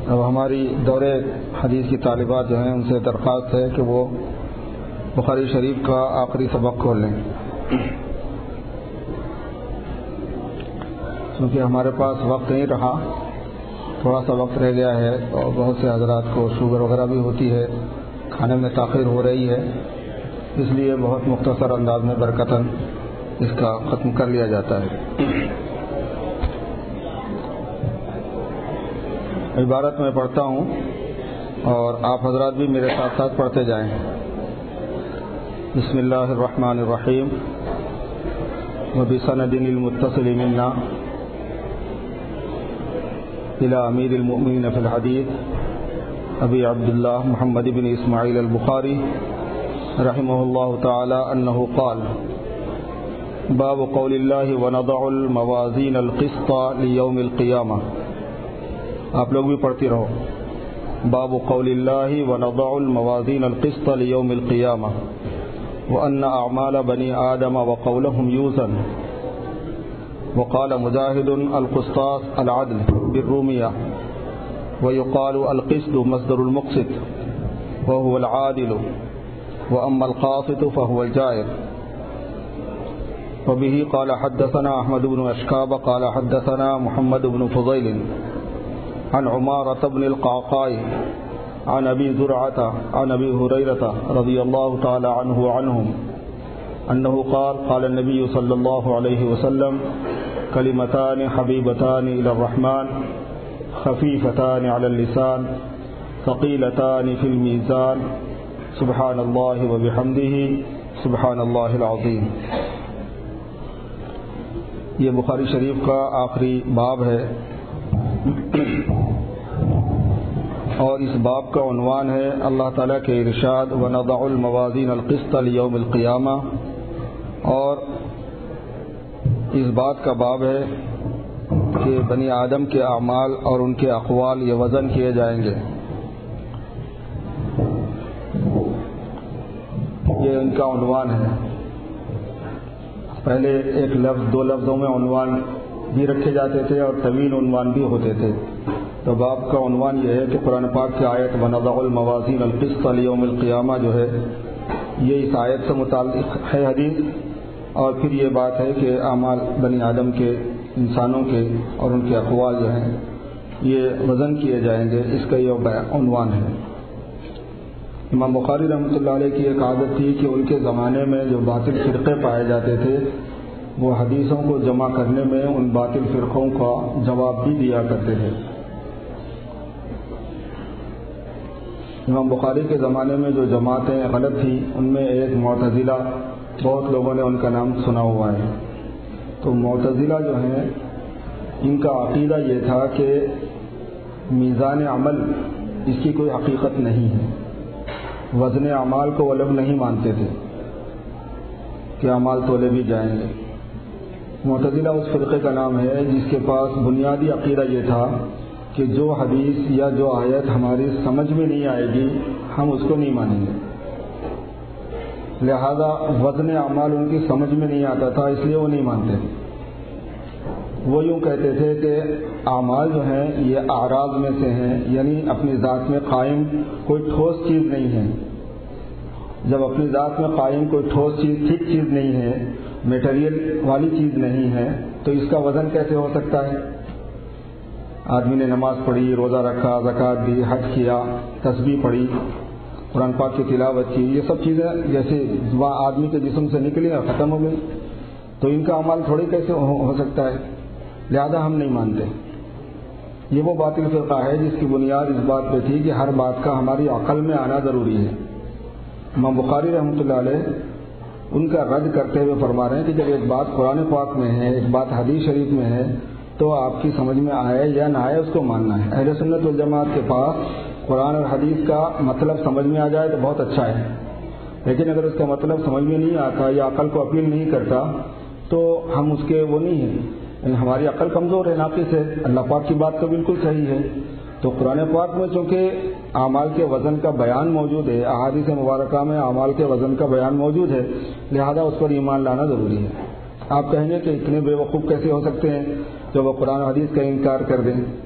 اب ہماری دورے حدیث کی طالبات جو ہیں ان سے درخواست ہے کہ وہ بخاری شریف کا آخری سبق کھول لیں، کیونکہ ہمارے پاس وقت نہیں رہا، تھوڑا سا وقت رہ گیا ہے اور بہت سے حضرات کو شوگر وغیرہ بھی ہوتی ہے، کھانے میں تاخیر ہو رہی ہے، اس لیے بہت مختصر انداز میں برکتاً اس کا ختم کر لیا جاتا ہے۔ عبارت میں پڑھتا ہوں اور آپ حضرات بھی میرے ساتھ ساتھ پڑھتے جائیں۔ بسم اللہ الرحمن الرحیم وبسند المتصل منا إلى امیر المؤمنین فی الحدیث ابی عبداللہ محمد بن اسماعیل البخاری رحمہ اللہ تعالی انہ قال باب قول اللہ ونضع الموازین القسط لیوم القیامہ۔ آپ لوگ بھی پڑھتی رہو۔ باب قول اللہ ونضع الموازین القسط لیوم القیامہ وأن أعمال بني آدم وقولهم يوزن۔ وقال مجاهد القسطاس العدل بالرومية، ويقال القسط مصدر المقسط وهو العادل، وأما القاسط فهو الجائر۔ وبه قال حدثنا أحمد بن أشكاب قال حدثنا محمد بن فضيل عن عمارة بن القعقاع عن أبي زرعة عن أبي هريرة رضي الله تعالى عنه وعنهم أنه قال قال النبي صلى الله عليه وسلم كلمتان حبيبتان إلى الرحمن خفيفتان على اللسان ثقيلتان في الميزان سبحان الله وبحمده سبحان الله العظيم۔ یہ بخاری شریف کا آخری باب ہے اور اس باب کا عنوان ہے اللہ تعالیٰ کے ارشاد وَنَضَعُ الْمَوَازِينَ الْقِسْطَ لِيَوْمِ الْقِيَامَةِ، اور اس بات کا باب ہے کہ بنی آدم کے اعمال اور ان کے اقوال یہ وزن کیے جائیں گے۔ یہ ان کا عنوان ہے۔ پہلے ایک لفظ دو لفظوں میں عنوان بھی رکھے جاتے تھے اور طویل عنوان بھی ہوتے تھے، تو باب کا عنوان یہ ہے کہ قرآن پاک کی آیت وَنَضَعُ الْمَوَازِينَ الْقِسْطَ لِيَوْمِ الْقِيَامَةِ جو ہے یہ اس آیت سے متعلق ہے حدیث، اور پھر یہ بات ہے کہ اعمال بنی آدم کے انسانوں کے اور ان کے اقوال جو ہیں یہ وزن کیے جائیں گے، اس کا یہ عنوان ہے۔ امام بخاری رحمۃ اللہ علیہ کی ایک عادت تھی کہ ان کے زمانے میں جو باطل فرقے پائے جاتے تھے وہ حدیثوں کو جمع کرنے میں ان باطل فرقوں کا جواب بھی دیا کرتے تھے۔ امام بخاری کے زمانے میں جو جماعتیں غلط تھیں ان میں ایک معتزلہ، بہت لوگوں نے ان کا نام سنا ہوا ہے۔ تو معتزلہ جو ہیں ان کا عقیدہ یہ تھا کہ میزان عمل اس کی کوئی حقیقت نہیں ہے، وزن اعمال کو وہ لوگ نہیں مانتے تھے کہ اعمال تولے بھی جائیں گے۔ معتزلہ اس فرقے کا نام ہے جس کے پاس بنیادی عقیدہ یہ تھا کہ جو حدیث یا جو آیت ہماری سمجھ میں نہیں آئے گی ہم اس کو نہیں مانیں گے، لہذا وزن اعمال ان کی سمجھ میں نہیں آتا تھا، اس لیے وہ نہیں مانتے تھے۔ وہ یوں کہتے تھے کہ اعمال جو ہیں یہ اعراض میں سے ہیں، یعنی اپنی ذات میں قائم کوئی ٹھوس چیز نہیں ہے۔ جب اپنی ذات میں قائم کوئی ٹھوس چیز، ٹھیک چیز نہیں ہے، میٹیریل والی چیز نہیں ہے، تو اس کا وزن کیسے ہو سکتا ہے؟ آدمی نے نماز پڑھی، روزہ رکھا، زکوٰۃ دی، حج کیا، تسبیح پڑھی، قرآن پاک کی تلاوت کی، یہ سب چیزیں جیسے آدمی کے جسم سے نکلی اور ختم ہو گئی، تو ان کا عمل تھوڑی کیسے ہو سکتا ہے؟ لہذا ہم نہیں مانتے۔ یہ وہ باطل فرقہ ہے جس کی بنیاد اس بات پہ تھی کہ ہر بات کا ہماری عقل میں آنا ضروری ہے۔ امام بخاری رحمۃ اللہ علیہ ان کا رد کرتے ہوئے فرما رہے ہیں کہ جب ایک بات قرآن پاک میں ہے، ایک بات حدیث شریف میں ہے، تو آپ کی سمجھ میں آئے یا نہ آئے اس کو ماننا ہے۔ اہل سنت والجماعت کے پاس قرآن اور حدیث کا مطلب سمجھ میں آ جائے تو بہت اچھا ہے، لیکن اگر اس کا مطلب سمجھ میں نہیں آتا یا عقل کو اپیل نہیں کرتا تو ہم اس کے وہ نہیں ہیں، ہماری عقل کمزور ہے، ناقص ہے۔ اللہ پاک کی بات تو بالکل صحیح ہے، تو قرآن پاک میں چونکہ اعمال کے وزن کا بیان موجود ہے، احادیث مبارکہ میں اعمال کے وزن کا بیان موجود ہے، لہذا اس پر ایمان لانا ضروری ہے۔ آپ کہیں گے کہ اتنے بے وقوف کیسے ہو سکتے ہیں جو وہ قرآن حدیث کا انکار کر دیں؟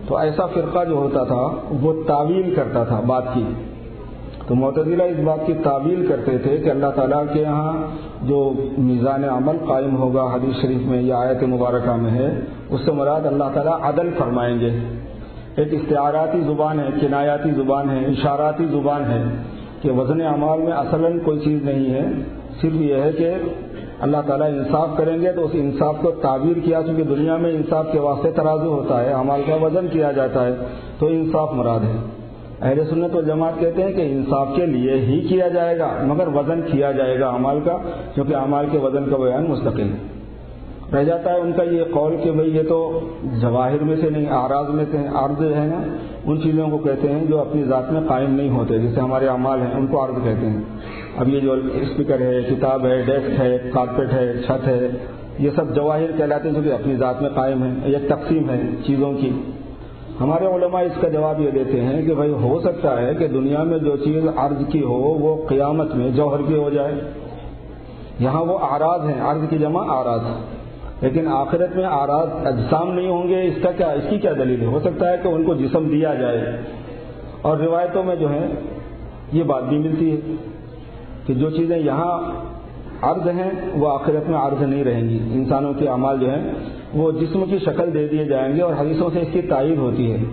تو ایسا فرقہ جو ہوتا تھا وہ تعویل کرتا تھا بات کی. تو معتزلہ اس بات کی تعویل کرتے تھے کہ اللہ تعالیٰ کے یہاں جو میزان عمل قائم ہوگا حدیث شریف میں یا آیت مبارکہ میں ہے, اس سے مراد اللہ تعالیٰ عدل فرمائیں گے. ایک استعاراتی زبان ہے, کنایاتی زبان ہے, اشاراتی زبان ہے کہ وزن اعمال میں اصلاً کوئی چیز نہیں ہے, صرف یہ ہے کہ اللہ تعالیٰ انصاف کریں گے. تو اس انصاف کو تعبیر کیا, چونکہ دنیا میں انصاف کے واسطے ترازو ہوتا ہے, اعمال کا وزن کیا جاتا ہے, تو انصاف مراد ہے. اہل سنت والجماعت کہتے ہیں کہ انصاف کے لیے ہی کیا جائے گا, مگر وزن کیا جائے گا اعمال کا, کیونکہ اعمال کے وزن کا بیان مستقل رہ جاتا ہے. ان کا یہ قول کہ بھئی یہ تو جواہر میں سے نہیں, اعراض میں سے ہیں. عرض ہے نا, ان چیزوں کو کہتے ہیں جو اپنی ذات میں قائم نہیں ہوتے, جیسے ہمارے اعمال ہیں ان کو عرض کہتے ہیں. اب یہ جو اسپیکر ہے, کتاب ہے, ڈیسک ہے, کارپیٹ ہے, چھت ہے, یہ سب جواہر کہلاتے ہیں جو کہ اپنی ذات میں قائم ہیں. یہ تقسیم ہے چیزوں کی. ہمارے علماء اس کا جواب یہ دیتے ہیں کہ بھئی ہو سکتا ہے کہ دنیا میں جو چیز عرض کی ہو وہ قیامت میں جوہر کی ہو جائے. یہاں وہ اعراض ہیں, عرض کی جمع اعراض, لیکن آخرت میں اعراض اجسام نہیں ہوں گے. اس کی کیا دلیل ہے؟ ہو سکتا ہے کہ ان کو جسم دیا جائے. اور روایتوں میں جو ہے یہ بات بھی ملتی ہے کہ جو چیزیں یہاں عرض ہیں وہ آخرت میں عرض نہیں رہیں گی. انسانوں کے اعمال جو ہیں وہ جسم کی شکل دے دیے جائیں گے, اور حدیثوں سے اس کی تائید ہوتی ہے.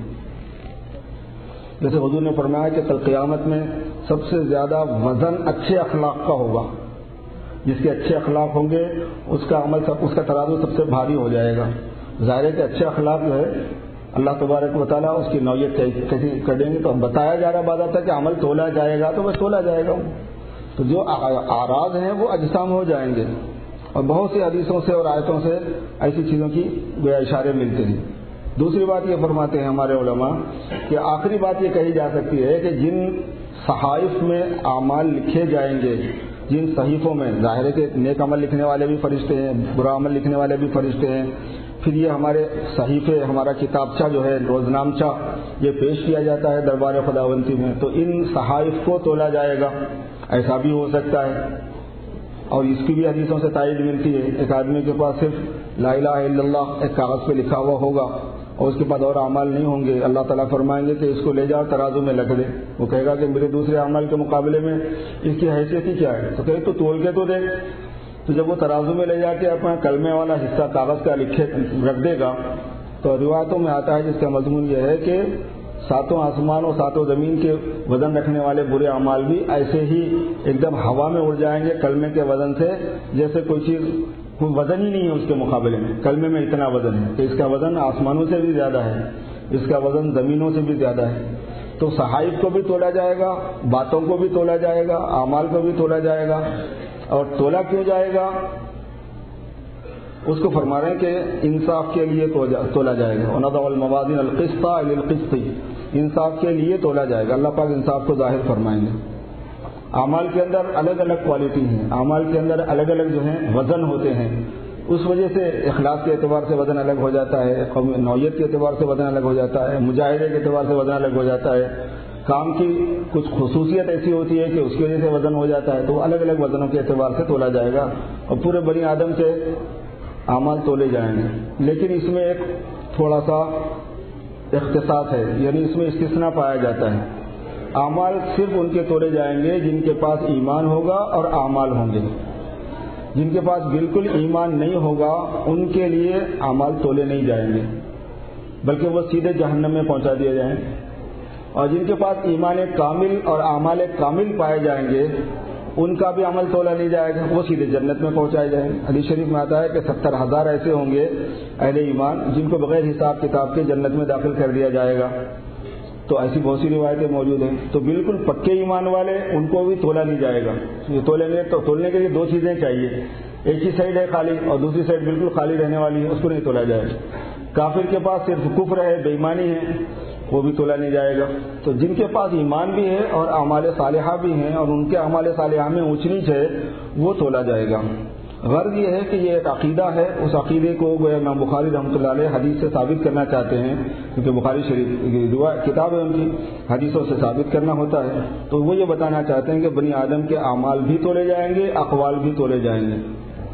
جیسے حضور نے فرمایا کہ کل قیامت میں سب سے زیادہ وزن اچھے اخلاق کا ہوگا. جس کے اچھے اخلاق ہوں گے اس کا عمل اس کا ترازو سب سے بھاری ہو جائے گا. ظاہر ہے کہ اچھے اخلاق جو ہے اللہ تبارک و تعالیٰ اس کی نوعیت کیسی کر دیں گے. تو بتایا جا رہا بات آتا ہے کہ عمل تولا جائے گا, تو وہ تولا جائے گا. تو جو اعراض ہیں وہ اجسام ہو جائیں گے. اور بہت سی حدیثوں سے اور آیتوں سے ایسی چیزوں کی گویا اشارے ملتے ہیں. دوسری بات یہ فرماتے ہیں ہمارے علماء کہ آخری بات یہ کہی جا سکتی ہے کہ جن صحائف میں اعمال لکھے جائیں گے, جن صحیفوں میں, ظاہر ہے کہ نیک عمل لکھنے والے بھی فرشتے ہیں, برا عمل لکھنے والے بھی فرشتے ہیں, پھر یہ ہمارے صحیفے, ہمارا کتابچہ جو ہے روزنامچہ, یہ پیش کیا جاتا ہے دربار خداوندی میں. تو ان صحائف کو تولا جائے گا, ایسا بھی ہو سکتا ہے. اور اس کی بھی حدیثوں سے تائید ملتی ہے. ایک آدمی کے پاس صرف لا الہ الا اللہ ایک کاغذ پہ لکھا ہوا ہوگا اور اس کے بعد اور اعمال نہیں ہوں گے. اللہ تعالیٰ فرمائیں گے کہ اس کو لے جاؤ ترازو میں رکھ دے. وہ کہے گا کہ میرے دوسرے اعمال کے مقابلے میں اس کی حیثیت ہی کیا ہے؟ تو کہے تو تول کے تو دے. تو جب وہ ترازو میں لے جا کے اپنا کلمے والا حصہ کاغذ کا لکھے رکھ دے گا, تو روایتوں میں آتا ہے جس کا مضمون یہ ہے کہ ساتوں آسمان اور ساتوں زمین کے وزن رکھنے والے برے اعمال بھی ایسے ہی ایک دم ہوا میں اڑ جائیں گے کلمے کے وزن سے, جیسے کوئی چیز کوئی وزن ہی نہیں ہے اس کے مقابلے میں. کلمے میں اتنا وزن ہے کہ اس کا وزن آسمانوں سے بھی زیادہ ہے, اس کا وزن زمینوں سے بھی زیادہ ہے. تو صحائف کو بھی تولا جائے گا, باتوں کو بھی تولا جائے گا, اعمال کو بھی تولا جائے گا. اور تولا کیوں جائے گا اس کو فرما رہے ہیں کہ انصاف کے لیے تولا جائے گا. وَنَضَعُ الْمَوَازِينَ الْقِسْطَ لِلْقِسْطِ, انصاف کے لیے تولا جائے گا. اللہ پاک انصاف کو ظاہر فرمائیں گے. اعمال کے اندر الگ الگ کوالٹی ہیں, اعمال کے اندر الگ الگ جو ہیں وزن ہوتے ہیں. اس وجہ سے اخلاص کے اعتبار سے وزن الگ ہو جاتا ہے, نوعیت کے اعتبار سے وزن الگ ہو جاتا ہے, مجاہدے کے اعتبار سے وزن الگ ہو جاتا ہے, کام کی کچھ خصوصیت ایسی ہوتی ہے کہ اس کی وجہ سے وزن ہو جاتا ہے. تو الگ الگ وزنوں کے اعتبار سے تولا جائے گا اور پورے بنی آدم کے اعمال تولے جائیں گے. لیکن اس میں ایک تھوڑا سا اختصاص ہے, یعنی اس میں استثناء پایا جاتا ہے. اعمال صرف ان کے تولے جائیں گے جن کے پاس ایمان ہوگا اور اعمال ہوں گے. جن کے پاس بالکل ایمان نہیں ہوگا ان کے لیے اعمال تولے نہیں جائیں گے, بلکہ وہ سیدھے جہنم میں پہنچا دیے جائیں. اور جن کے پاس ایمان کامل اور اعمال کامل پائے جائیں گے ان کا بھی عمل تولا نہیں جائے گا, وہ سیدھے جنت میں پہنچائے جائیں گے. حدیث شریف میں آتا ہے کہ 70,000 ایسے ہوں گے اہل ایمان جن کو بغیر حساب کتاب کے جنت میں داخل کر دیا جائے گا. تو ایسی بہت سی روایتیں موجود ہیں. تو بالکل پکے ایمان والے ان کو بھی تولا نہیں جائے گا. یہ تولیں گے تو تولنے کے لیے دو چیزیں چاہیے, ایک ہی سائڈ ہے خالی اور دوسری سائڈ بالکل خالی رہنے والی ہے, اس کو نہیں تولا جائے گا. کافر کے پاس صرف کفر ہے, بے ایمانی ہے, وہ بھی تولا نہیں جائے گا. تو جن کے پاس ایمان بھی ہے اور اعمال صالحہ بھی ہیں اور ان کے اعمال صالحہ میں اونچ نیچ ہے وہ تولا جائے گا. غرض یہ ہے کہ یہ ایک عقیدہ ہے, اس عقیدے کو امام بخاری رحمۃ اللہ علیہ حدیث سے ثابت کرنا چاہتے ہیں, کیونکہ بخاری شریف کتاب ہے ان کی, حدیثوں سے ثابت کرنا ہوتا ہے. تو وہ یہ بتانا چاہتے ہیں کہ بنی آدم کے اعمال بھی تولے جائیں گے, اقوال بھی تولے جائیں گے.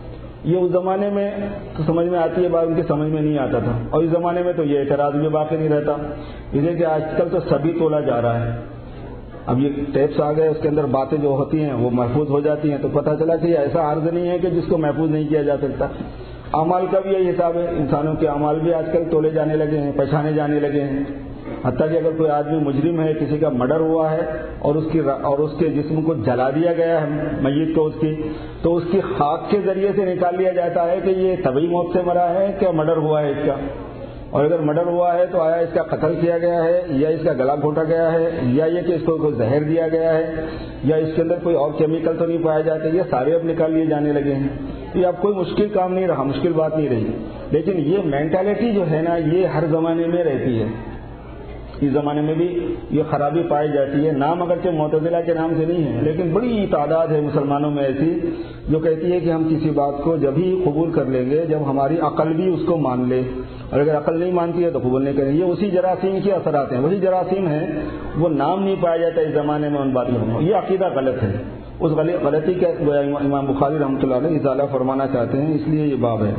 یہ اس زمانے میں تو سمجھ میں آتی ہے بات، ان کی سمجھ میں نہیں آتا تھا، اور اس زمانے میں تو یہ اعتراض بھی باقی نہیں رہتا، اس لیے کہ آج کل تو سبھی تولا جا رہا ہے۔ اب یہ ٹیپس آ گئے، اس کے اندر باتیں جو ہوتی ہیں وہ محفوظ ہو جاتی ہیں، تو پتہ چلا کہ یہ ایسا عرض نہیں ہے کہ جس کو محفوظ نہیں کیا جا سکتا۔ اعمال کا بھی یہی حساب ہے، انسانوں کے اعمال بھی آج کل تولے جانے لگے ہیں، پہچانے جانے لگے ہیں، حتیٰ کہ اگر کوئی آدمی مجرم ہے، کسی کا مرڈر ہوا ہے اور اس کے جسم کو جلا دیا گیا ہے، میت کو تو اس کی خاک کے ذریعے سے نکال لیا جاتا ہے کہ یہ طبعی موت سے مرا ہے کہ مرڈر ہوا ہے اس کا، اور اگر مرڈر ہوا ہے تو آیا اس کا قتل کیا گیا ہے یا اس کا گلا گھونٹا گیا ہے یا یہ کہ اس کو کوئی زہر دیا گیا ہے یا اس کے اندر کوئی اور کیمیکل تو نہیں پایا جاتا، یہ سارے اب نکال لیے جانے لگے ہیں۔ یہ اب کوئی مشکل کام نہیں رہا، مشکل بات نہیں رہی، لیکن یہ مینٹالٹی جو ہے نا یہ ہر زمانے میں رہتی ہے۔ اس زمانے میں بھی یہ خرابی پائی جاتی ہے، نام اگرچہ معتزلہ کے نام سے نہیں ہے، لیکن بڑی تعداد ہے مسلمانوں میں ایسی جو کہتی ہے کہ ہم کسی بات کو جب ہی قبول کر لیں گے جب ہماری عقل بھی اس کو مان لے، اور اگر عقل نہیں مانتی ہے تو قبول نہیں کریں۔ یہ اسی جراثیم کے اثرات ہیں، وہی جراثیم ہیں، وہ نام نہیں پایا جاتا اس زمانے میں ان باتوں میں۔ یہ عقیدہ غلط ہے، اس غلطی کا امام بخاری رحمۃ اللہ علیہ ازالہ فرمانا چاہتے ہیں، اس لیے یہ باب ہے۔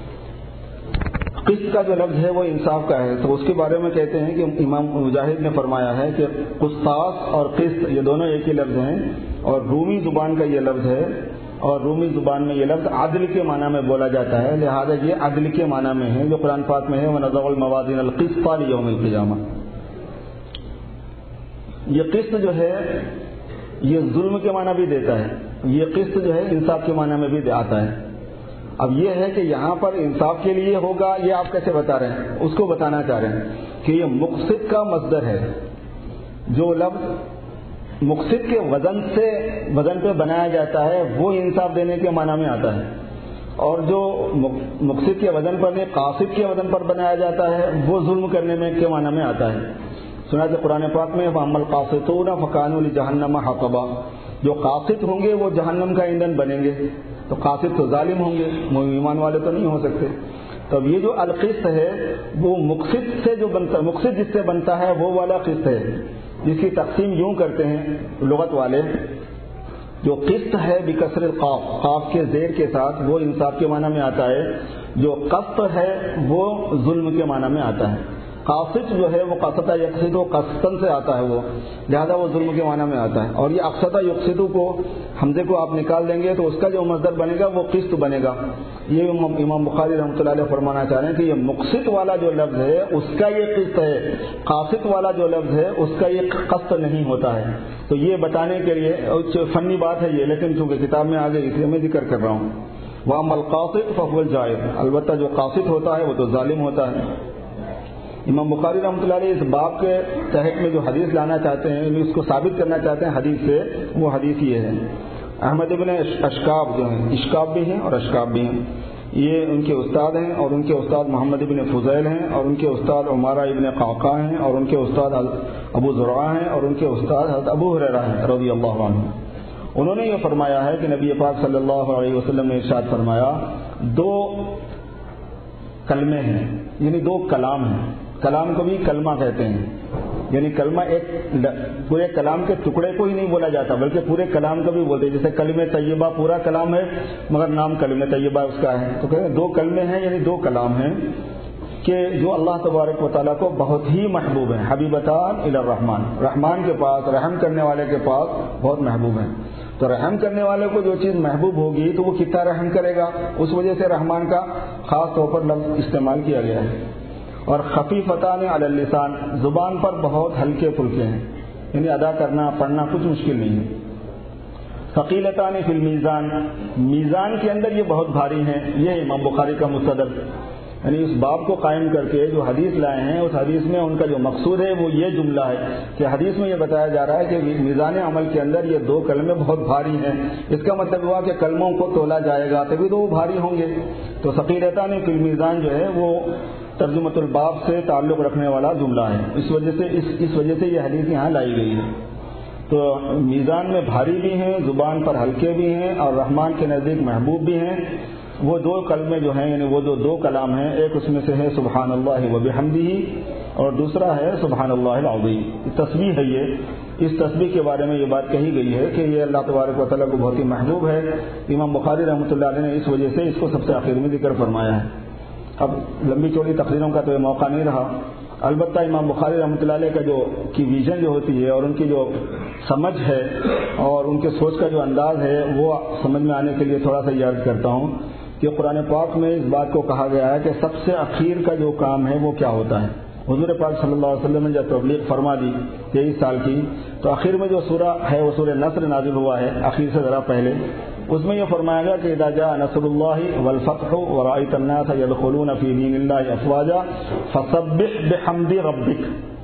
قسط کا جو لفظ ہے وہ انصاف کا ہے، تو اس کے بارے میں کہتے ہیں کہ امام مجاہد نے فرمایا ہے کہ قسطاس اور قسط یہ دونوں ایک ہی لفظ ہیں، اور رومی زبان کا یہ لفظ ہے، اور رومی زبان میں یہ لفظ عدل کے معنی میں بولا جاتا ہے، لہذا یہ عدل کے معنی میں ہے جو قرآن پاک میں ہے وَنَضَعُ الْمَوَازِينَ الْقِسْطَ لِيَوْمِ الْقِيَامَةِ۔ یہ قسط جو ہے یہ ظلم کے معنی بھی دیتا ہے، یہ قسط جو ہے انصاف کے معنی میں بھی آتا ہے۔ اب یہ ہے کہ یہاں پر انصاف کے لیے ہوگا، یہ آپ کیسے بتا رہے ہیں؟ اس کو بتانا چاہ رہے ہیں کہ یہ مقصد کا مصدر ہے، جو لفظ مقصد کے وزن پہ بنایا جاتا ہے وہ انصاف دینے کے معنی میں آتا ہے، اور جو مقصد کے وزن پر نہیں قاصد کے وزن پر بنایا جاتا ہے وہ ظلم کرنے میں کے معنی میں آتا ہے۔ سناتے قرآن پاک میں فَأَمَّا الْقَاسِطُونَ فَكَانُوا لِجَهَنَّمَ حَطَبًا، جو قاصد ہوں گے وہ جہنم کا ایندھن بنیں گے، تو قاصد تو ظالم ہوں گے، ایمان والے تو نہیں ہو سکتے۔ تب یہ جو القسط ہے وہ مقصد سے جو بنتا، مقصد جس سے بنتا ہے وہ والا قسط ہے، جس کی تقسیم یوں کرتے ہیں لغت والے، جو قسط ہے بکسر القاف، قاف کے زیر کے ساتھ، وہ انصاف کے معنی میں آتا ہے، جو قسط ہے وہ ظلم کے معنی میں آتا ہے۔ قاسط جو ہے وہ قسطہ یقصد و قسطن سے آتا ہے، وہ لہذا وہ ظلم کے معنی میں آتا ہے، اور یہ اقسطہ یقصد کو حمزے کو آپ نکال دیں گے تو اس کا جو مصدر بنے گا وہ قسط بنے گا۔ یہ امام بخاری رحمۃ اللہ علیہ فرمانا چاہ رہے ہیں کہ یہ مقسط والا جو لفظ ہے اس کا یہ قسط ہے، قاسط والا جو لفظ ہے اس کا یہ قسط نہیں ہوتا ہے۔ تو یہ بتانے کے لیے فنی بات ہے یہ، لیکن چونکہ کتاب میں آگے اس لیے میں ذکر کر رہا ہوں۔ وَأَمَّا الْقَاسِطُ فَهُوَ الْجَائِرُ، البتہ جو قاسط ہوتا ہے وہ تو ظالم ہوتا ہے۔ امام بخاری رحمۃ اللہ علیہ اس باب کے تحت میں جو حدیث لانا چاہتے ہیں، اس کو ثابت کرنا چاہتے ہیں حدیث سے، وہ حدیث یہ ہے، احمد ابن اشکاب جو ہیں، اشکاب بھی ہیں اور اشکاب بھی ہیں، یہ ان کے استاد ہیں، اور ان کے استاد محمد ابن فضیل ہیں، اور ان کے استاد عمارہ ابن قعقاع ہیں، اور ان کے استاد ابو زرعہ ہیں، اور ان کے استاد حضرت ابو ہریرہ ہیں رضی اللہ عنہ۔ انہوں نے یہ فرمایا ہے کہ نبی پاک صلی اللہ علیہ وسلم نے ارشاد فرمایا، دو کلمے ہیں، یعنی دو کلام ہیں، کلام کو بھی کلمہ کہتے ہیں، یعنی کلمہ ایک پورے کلام کے ٹکڑے کو ہی نہیں بولا جاتا بلکہ پورے کلام کو بھی بولتے ہیں، جیسے کلمہ طیبہ پورا کلام ہے مگر نام کلمہ طیبہ اس کا ہے، تو کہتے ہیں دو کلمے ہیں، یعنی دو کلام ہیں کہ جو اللہ تبارک و تعالیٰ کو بہت ہی محبوب ہیں، حبیبتان الی الرحمن، رحمان کے پاس، رحم کرنے والے کے پاس بہت محبوب ہیں۔ تو رحم کرنے والے کو جو چیز محبوب ہوگی تو وہ کتنا رحم کرے گا، اس وجہ سے رحمان کا خاص طور پر لفظ استعمال کیا گیا ہے۔ اور خفیفتان علی اللسان، زبان پر بہت ہلکے پھلکے ہیں، یعنی ادا کرنا پڑھنا کچھ مشکل نہیں ہے۔ ثقیلتان فی المیزان، میزان کے اندر یہ بہت بھاری ہیں، یہ امام بخاری کا مستدرک، یعنی اس باب کو قائم کر کے جو حدیث لائے ہیں اس حدیث میں ان کا جو مقصود ہے وہ یہ جملہ ہے کہ حدیث میں یہ بتایا جا رہا ہے کہ میزان عمل کے اندر یہ دو کلمے بہت بھاری ہیں، اس کا مطلب ہوا کہ کلموں کو تولا جائے گا تبھی تو وہ بھاری ہوں گے۔ تو ثقیلتان فی المیزان جو ہے وہ ترجمۃ الباب سے تعلق رکھنے والا جملہ ہے، اس وجہ سے یہ حدیث یہاں لائی گئی ہے۔ تو میزان میں بھاری بھی ہیں، زبان پر ہلکے بھی ہیں، اور رحمان کے نزدیک محبوب بھی ہیں۔ وہ دو کلمے جو ہیں، یعنی وہ دو کلام ہیں، ایک اس میں سے ہے سبحان اللہ و بحمدہ، اور دوسرا ہے سبحان اللہ العظیم۔ تسبیح ہے یہ، اس تسبیح کے بارے میں یہ بات کہی گئی ہے کہ یہ اللہ تبارک و تعالیٰ کو بہت ہی محبوب ہے. امام بخاری رحمۃ اللہ علیہ نے اس وجہ سے اس کو سب سے آخر میں ذکر فرمایا ہے. اب لمبی چوڑی تقریروں کا تو یہ موقع نہیں رہا. البتہ امام بخاری رحمۃ اللہ علیہ کا کی ویژن جو ہوتی ہے اور ان کی جو سمجھ ہے اور ان کے سوچ کا جو انداز ہے وہ سمجھ میں آنے کے لیے تھوڑا سا یاد کرتا ہوں کہ قرآن پاک میں اس بات کو کہا گیا ہے کہ سب سے اخیر کا جو کام ہے وہ کیا ہوتا ہے. حضور پاک صلی اللہ علیہ وسلم نے جب تبلیغ فرما دی 23 سال کی تو آخر میں جو سورہ ہے وہ سورہ نصر نازل ہوا ہے اخیر سے ذرا پہلے. اس میں یہ فرمایا گیا کہ اذا جاء نصر اللہ والفتح ورأيت الناس يدخلون في دين الله افواجا فسبح بحمد ربک.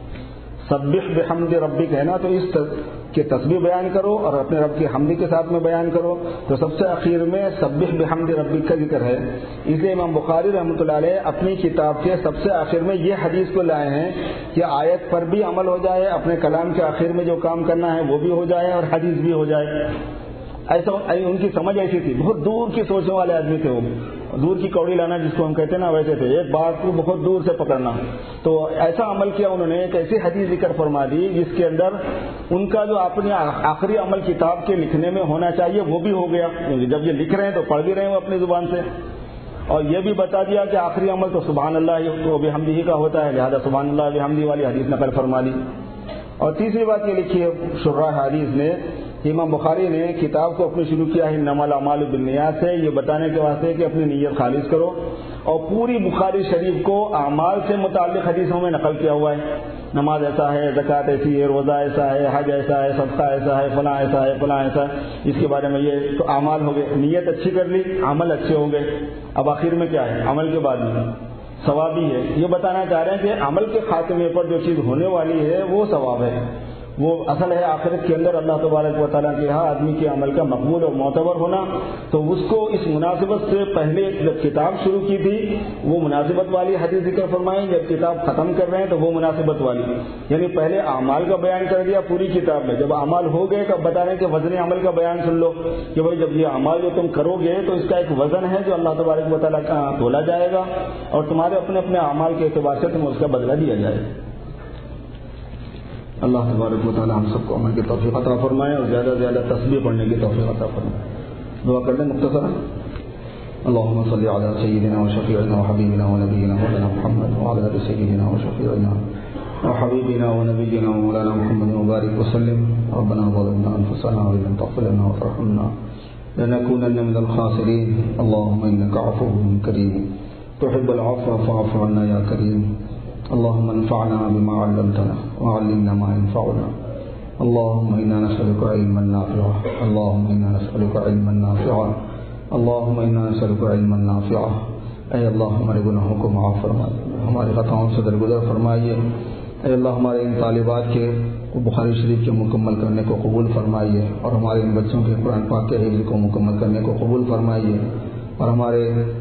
سبح بحمد ربک ہے نا, تو اس کی تسبیح بیان کرو اور اپنے رب کی حمدی کے ساتھ میں بیان کرو. تو سب سے اخیر میں سبح بحمد ربک کا ذکر ہے. اس لیے امام بخاری رحمۃ اللہ علیہ اپنی کتاب کے سب سے آخر میں یہ حدیث کو لائے ہیں کہ آیت پر بھی عمل ہو جائے, اپنے کلام کے آخر میں جو کام کرنا ہے وہ بھی ہو جائے اور حدیث بھی ہو جائے. ایسا ان کی سمجھ ایسی تھی. بہت دور کی سوچنے والے آدمی تھے وہ. دور کی کوڑی لانا جس کو ہم کہتے ہیں نا ویسے تھے, ایک بات کو بہت دور سے پکڑنا. تو ایسا عمل کیا انہوں نے, ایک ایسی حدیث ذکر فرما دی جس کے اندر ان کا جو اپنے آخری عمل کتاب کے لکھنے میں ہونا چاہیے وہ بھی ہو گیا. جب یہ لکھ رہے ہیں تو پڑھ بھی رہے ہیں وہ اپنی زبان سے, اور یہ بھی بتا دیا کہ آخری عمل تو سبحان اللہ و بحمدہ کا ہوتا ہے, لہذا سبحان اللہ و بحمدہ والی حدیث نقل فرما دی. اور تیسری بات یہ لکھی ہے شراح حدیث نے, امام بخاری نے کتاب کو اپنی شروع کیا ہے انما الاعمال بالنیات سے, یہ بتانے کے واسطے کہ اپنی نیت خالص کرو. اور پوری بخاری شریف کو اعمال سے متعلق حدیثوں میں نقل کیا ہوا ہے. نماز ایسا ہے, زکوٰۃ ایسی ہے, روزہ ایسا ہے, حج ایسا ہے, صدقہ ایسا ہے, فلاں ایسا ہے, فلاں ایسا ہے. اس کے بارے میں یہ تو اعمال ہو گئے, نیت اچھی کر لی, عمل اچھے ہو گئے. اب آخر میں کیا ہے, عمل کے بعد میں ثواب ہی ہے. یہ بتانا چاہ رہے ہیں کہ عمل کے خاتمے پر جو چیز ہونے والی ہے وہ ثواب ہے, وہ اصل ہے آخرت کے اندر اللہ تبارک و تعالیٰ کے ہاں آدمی کے عمل کا مقبول اور معتبر ہونا. تو اس کو اس مناسبت سے پہلے جب کتاب شروع کی تھی وہ مناسبت والی حدیث ذکر فرمائیں, جب کتاب ختم کر رہے ہیں تو وہ مناسبت والی, یعنی پہلے اعمال کا بیان کر دیا پوری کتاب میں. جب اعمال ہو گئے تب بتا رہے ہیں کہ وزن عمل کا بیان سن لو کہ بھائی جب یہ اعمال جو تم کرو گے تو اس کا ایک وزن ہے جو اللہ تبارک و تعالیٰ کا تولا جائے گا اور تمہارے اپنے اپنے اعمال کے اعتبار سے تمہیں اس کا بدلہ دیا جائے گا. اللہ تبارک و تعالیٰ ہم سب کو عمل کی توفیق عطا فرمائے اور زیادہ سے زیادہ تسبیح پڑھنے کی توفیق عطا فرمائے. دعا کر لیں مختصرا. اللهم صل على سيدنا وشفيعنا وحبيبنا ونبينا مولانا محمد وعلى آل سيدنا وشفيعنا وحبيبنا ونبينا مولانا محمد وبارك وسلم. ربنا ظلمنا أنفسنا وإن لم تغفر لنا وترحمنا لنكونن من الخاسرين. اللهم إنك عفو كريم تحب العفو فاعف عنا يا كريم. اللهم انفعنا بما علمتنا وعلمنا ما ينفعنا. اللهم إنا نسألك علما نافعا. اللهم إنا نسألك علما نافعا. اللهم إنا نسألك علما نافعا. اے اللہ ہمارے گناہوں کو معاف فرمائیے, ہماری خطاؤں سے درگزر فرمائیے. اے اللہ ہمارے ان طالبات کے بخاری شریف کے مکمل کرنے کو قبول فرمائیے اور ہمارے ان بچوں کے قرآن پاک کے حفظ کو مکمل کرنے کو قبول فرمائیے. اور ہمارے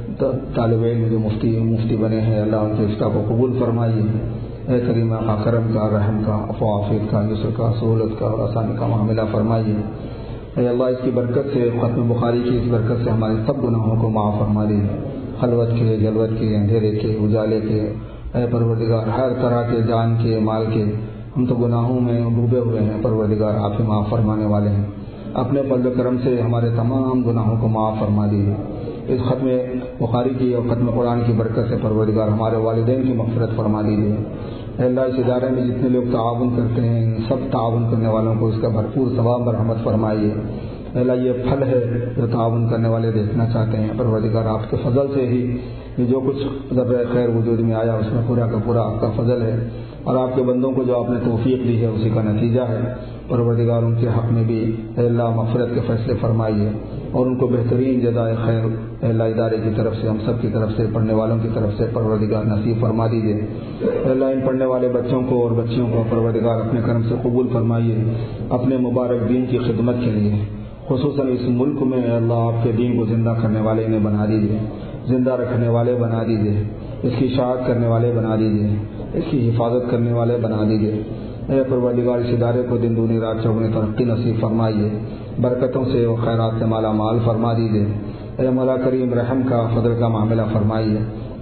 طالب علم جو مفتی بنے ہیں اللہ ان کے افتاح کو قبول فرمائیے. اے کریم کا کرم کا, رحم کا, عفو عافیت کا, یسر کا, سہولت کا اور آسانی کا معاملہ فرمائیے. اے اللہ اس کی برکت سے, ختم بخاری کی اس برکت سے ہمارے سب گناہوں کو معاف فرما دیجیے, خلوت کے, جلوت کے, اندھیرے کے, اجالے کے. اے پروردگار ہر طرح کے, جان کے, مال کے, ہم تو گناہوں میں ڈوبے ہوئے ہیں. پروردگار آپ ہی معاف فرمانے والے ہیں. اپنے فضل و کرم سے ہمارے تمام گناہوں کو معاف فرما دیجیے. اس ختم بخاری کی اور ختم قرآن کی برکت سے پروردگار ہمارے والدین کی مغفرت فرما دیجیے. اے اللہ اس ادارے میں جتنے لوگ تعاون کرتے ہیں سب تعاون کرنے والوں کو اس کا بھرپور ثواب اور رحمت فرمائیے. اے اللہ یہ پھل ہے جو تعاون کرنے والے دیکھنا چاہتے ہیں. پروردگار آپ کے فضل سے ہی یہ جو کچھ ذرہ خیر وجود میں آیا اس میں پورا کا پورا آپ کا فضل ہے اور آپ کے بندوں کو جو آپ نے توفیق دی ہے اسی کا نتیجہ ہے. پروردگار ان کے حق میں بھی اے اللہ مغفرت کے فیصلے فرمائیے اور ان کو بہترین جزائے خیر اے اللہ ادارے کی طرف سے, ہم سب کی طرف سے, پڑھنے والوں کی طرف سے پروردگار نصیب فرما دیجیے. اے اللہ ان پڑھنے والے بچوں کو اور بچیوں کو پروردگار اپنے کرم سے قبول فرمائیے اپنے مبارک دین کی خدمت کے لیے. خصوصاً اس ملک میں اے اللہ آپ کے دین کو زندہ کرنے والے انہیں بنا دیجیے, زندہ رکھنے والے بنا دیجیے, اس کی اشاعت کرنے والے بنا دیجیے, اس کی حفاظت کرنے والے بنا دیجیے. اے پروردگار اس ادارے کو دن دونی رات چوگنی ترقی نصیب فرمائیے, برکتوں سے اور خیرات سے مالا مال فرما دیجیے. اے مولا کریم رحم کا, فضل کا معاملہ فرمائیے.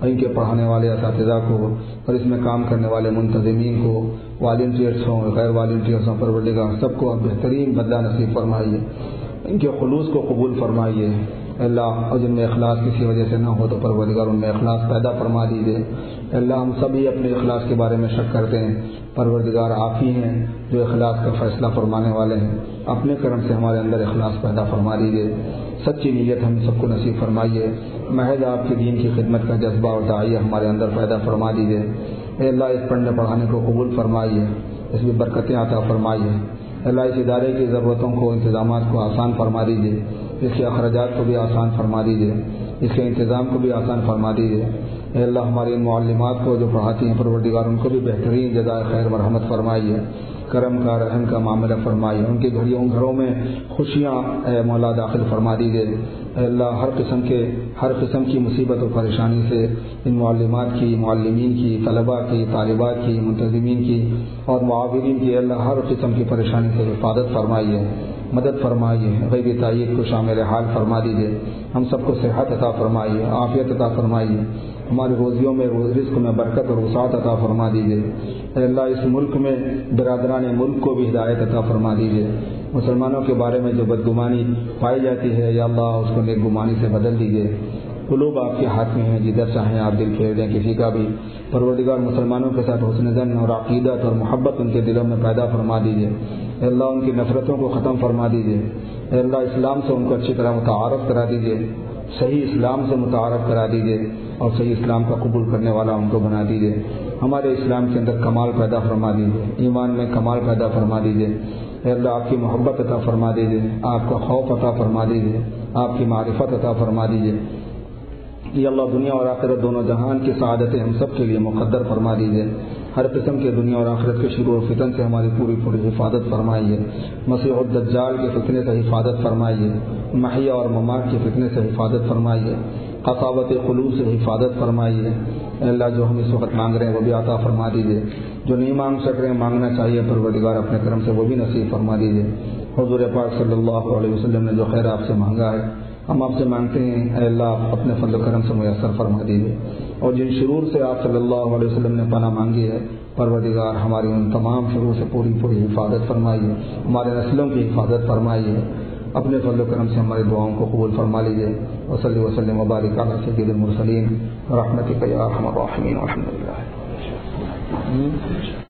ان کے پڑھانے والے اساتذہ کو اور اس میں کام کرنے والے منتظمین کو، والنٹیئرس ہوں غیر والنٹیئرس ہوں، پروردگار سب کو آپ بہترین بدلہ نصیب فرمائیے، ان کے خلوص کو قبول فرمائیے اللہ، اور جن میں اخلاص کسی وجہ سے نہ ہو تو پروردگار ان میں اخلاص پیدا فرما دیجیے اللہ۔ ہم سبھی اپنے اخلاص کے بارے میں شک کرتے ہیں، پروردگار آپ ہی ہیں جو اخلاص کا فیصلہ فرمانے والے ہیں، اپنے کرم سے ہمارے اندر اخلاص پیدا فرما دیجیے، سچی نیت ہم سب کو نصیب فرمائیے، محض آپ کے دین کی خدمت کا جذبہ اور داعیہ ہمارے اندر پیدا فرما دیجیے اے اللہ۔ اس پڑھنے پڑھانے کو قبول فرمائیے، اس میں برکتیں عطا فرمائیے اللہ۔ اس ادارے کی ضرورتوں کو، انتظامات کو آسان فرما دیجیے، اس کے اخراجات کو بھی آسان فرما دیجیے، اس کے انتظام کو بھی آسان فرما دیجیے اے اللہ۔ ہماری ان معلمات کو جو پڑھاتی ہیں پروردگار ان کو بھی بہترین جزائے خیر مرحمت فرمائیے، کرم کا رحم کا معاملہ فرمائیے، ان کے گھروں میں خوشیاں اے مولا داخل فرما دیجیے اے اللہ۔ ہر قسم کی مصیبت و پریشانی سے ان معلمات کی، معلمین کی، طلباء کی، طالبات کی، منتظمین کی اور معاونین کی اللہ ہر قسم کی پریشانی سے حفاظت فرمائیے، مدد فرمائیے، غیبی تائید کو شامل حال فرما دیجیے، ہم سب کو صحت عطا فرمائیے، عافیت عطا فرمائیے، ہماری روزیوں میں رزق میں برکت اور وسعت عطا فرما دیجیے اے اللہ۔ اس ملک میں برادران ملک کو بھی ہدایت عطا فرما دیجیے، مسلمانوں کے بارے میں جو بدگمانی پائی جاتی ہے یا اللہ اس کو نیک گمانی سے بدل دیجیے۔ قلوب آپ کے ہاتھ میں ہیں، جدھر چاہیں آپ دل پھیر دیں کسی کا بھی، پروردگار مسلمانوں کے ساتھ حسن ظن اور عقیدت اور محبت ان کے دلوں میں پیدا فرما دیجیے اے اللہ۔ ان کی نفرتوں کو ختم فرما دیجیے اے اللہ۔ اسلام سے ان کو اچھی طرح متعارف کرا دیجیے، صحیح اسلام سے متعارف کرا دیجیے اور صحیح اسلام کا قبول کرنے والا ان کو بنا دیجیے۔ ہمارے اسلام کے اندر کمال پیدا فرما دیجیے، ایمان میں کمال پیدا فرما دیجیے اے اللہ۔ آپ کی محبت عطا فرما دیجیے، آپ کا خوف عطا فرما دیجیے، آپ کی معرفت عطا فرما دیجیے یا اللہ۔ دنیا اور آخرت دونوں جہان کی سعادتیں ہم سب کے لیے مقدر فرما دیجیے، ہر قسم کے دنیا اور آخرت کے شرور و فتن سے ہماری پوری حفاظت فرمائیے، مسیح الدجال کے فتنے سے حفاظت فرمائیے، محیا اور ممات کے فتنے سے حفاظت فرمائیے، قساوت قلوب سے حفاظت فرمائیے اے اللہ۔ جو ہم اس وقت مانگ رہے ہیں وہ بھی عطا فرما دیجیے، جو نہیں مانگ سک رہے ہیں مانگنا چاہیے پروردگار اپنے کرم سے وہ بھی نصیب فرما دیجیے۔ حضور پاک صلی اللہ علیہ وسلم نے جو خیر آپ سے مانگا ہے ہم آپ سے مانگتے ہیں اے اللہ، اپنے فضل و کرم سے میسر فرما دیجیے، اور جن شرور سے آپ صلی اللہ علیہ وسلم نے پناہ مانگی ہے پروردگار ہماری ان تمام شرور سے پوری حفاظت فرمائیے، ہمارے نسلوں کی حفاظت فرمائیے، اپنے فضل و کرم سے ہماری دعاؤں کو قبول فرما لیجیے۔ وصلی وسلم وبارک علی سید المرسلین برحمتک یا ارحم الراحمین والحمد للہ۔